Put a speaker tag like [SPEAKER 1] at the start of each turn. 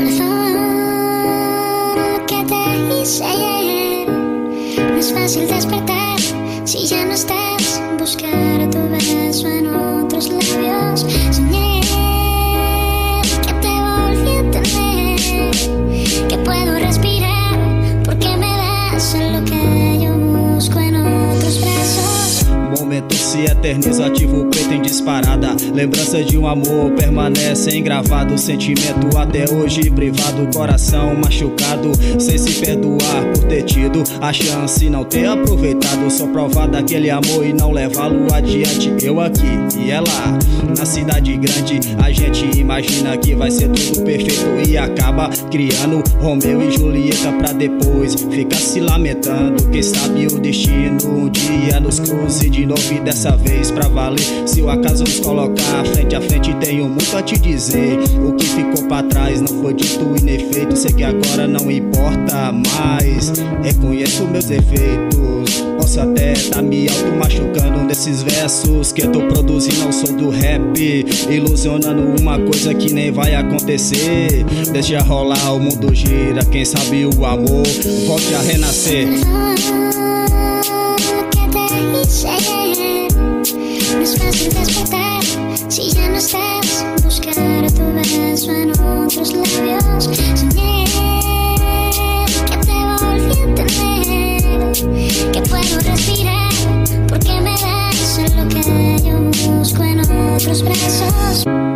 [SPEAKER 1] lo que te hice ayer. No es fácil despertar si ya no estás. Buscar tu beso en otros labios. Soñé que te volví a tener, que puedo respirar porque me das lo que yo busco en otros brazos.
[SPEAKER 2] Momento se eterniza, ativo o preto em disparada. Lembranças de um amor permanecem gravado. Sentimento até hoje privado, coração machucado, sem se perdoar por ter tido a chance, não ter aproveitado. Só provar daquele amor e não levá-lo adiante. Eu aqui e ela na cidade grande. A gente imagina que vai ser tudo perfeito e acaba criando Romeu e Julieta pra depois ficar se lamentando. Quem sabe o destino um dia nos cruze de novo e dessa vez pra valer. Se o acaso nos colocar frente a frente, tenho muito a te dizer. O que ficou pra trás não foi dito e nem feito. Sei que agora não importa mais, reconheço meus defeitos. Posso até tá me auto-machucando nesses versos que eu tô produzindo ao som do rap, ilusionando uma coisa que nem vai acontecer. Deixa rolar, o mundo gira, quem sabe o amor volte a renascer.
[SPEAKER 1] No es fácil despertar si ya no estás. Buscar tu beso en otros labios. Soñé que te volví a tener, que puedo respirar porque me das lo que yo busco en otros brazos.